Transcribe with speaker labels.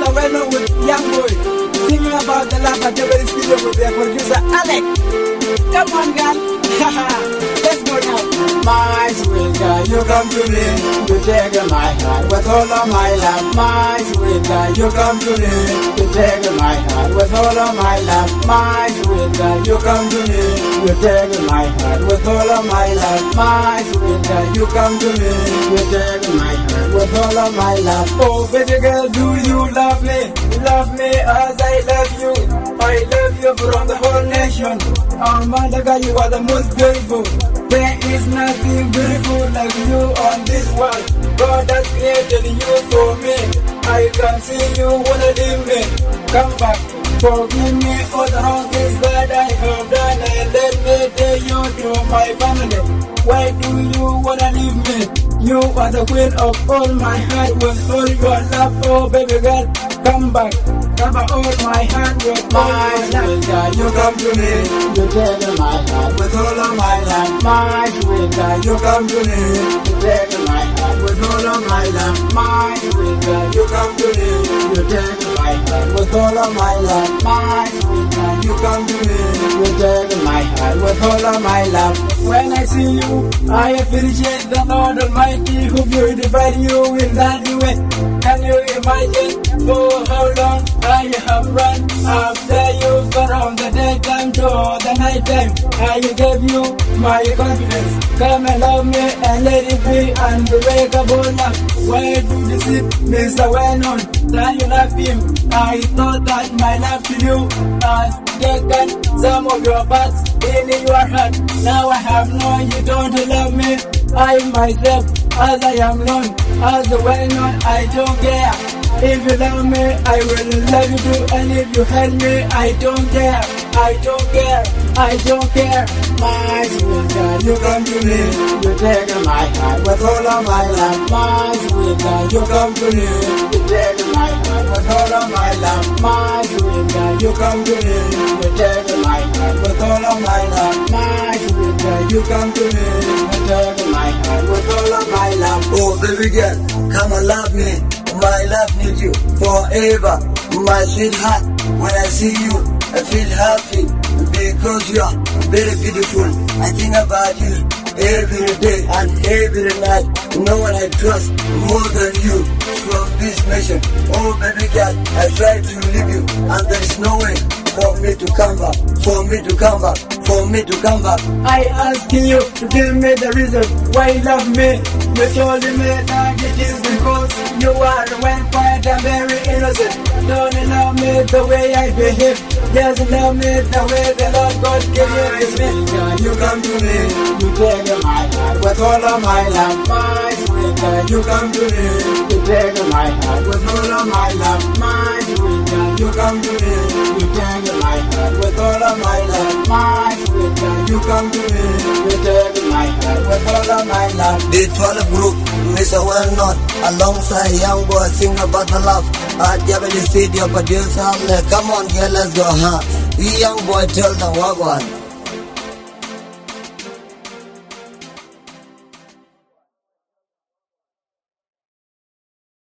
Speaker 1: Mr. Well with Young Boy, singing about the love at the very studio with their producer Alex. Come on, girl. Let's go now. My sweet girl, you come to me. You take my heart with all of my love. My sweet girl, you come to me. You take my heart with all of my love. My sweet girl, you come to me. You take my heart with all of my love. My sweet girl, you come to me. You take my heart with all of my love. Oh, baby girl, do you love me? Love me as I love you. I love you from the whole nation. Oh, mother girl, you are the most beautiful. There is nothing beautiful like you on this world. God has created you for me. I can see you wanna leave me. Come back, forgive me all the wrong things that I have done, and let me tell you to my family. Why do you wanna leave me? You are the queen of all my heart with all your love. Oh baby girl, come back. Cover all my heart with my love. Girl, you come to me. You take my heart with all of my love. My sweet girl, you come to me. You take my heart with all of my love. My sweet girl, you come to me. You take my heart with all of my love. My sweet girl, you come to me. You take my heart with all of my love. When I see you, I appreciate the Lord Almighty who beautified you in that way. Can you imagine for how long I have run after you from the daytime to the night time? I gave you my confidence. Come and love me and let it be unbreakable love. Why do you deceive Mr. Well-known that you love him? I thought that my love to you has taken some of your parts in your heart. Now I have known you don't love me. I myself, as I am known, as the well-known, I don't care. If you love me, I will love you too. And if you hate me, I don't care. I don't care. I don't care. My sweet girl, you come to me. You take my heart with all of my love. My sweet girl, you come to me. You take my heart with all of my love. My sweet girl, you come to me. You take my heart with all of my love. My sweet girl, you come to me. You take my heart with all of my love.
Speaker 2: Oh baby girl, come and love me. My love needs you forever. My sweetheart, when I see you, I feel happy because you are very beautiful. I think about you every day and every night. No one I trust more than you from this nation. Oh baby girl, I try to leave you and there is no way for me to come back, for me to come back, for me to come back.
Speaker 1: I ask you to give me the reason why you love me. You told me that it is because you are well quiet and very innocent. Don't love me the way I behave. Just love me the way the Lord God created me.
Speaker 2: You come to me.
Speaker 1: You take my heart with all of my love. My sweet girl,
Speaker 2: You come to me.
Speaker 1: you take my heart with all of my love. My sweet girl,
Speaker 2: You come to me.
Speaker 1: you take my heart with all of my love. My sweet girl,
Speaker 2: You come to me.
Speaker 1: you take my heart with all of my love.
Speaker 2: The 12 group, Mr. Well-known, alongside Young Boy, sing about the love. At Japanese Studio producer, come on, girl, let's go, huh? Young Boy, tell them what one.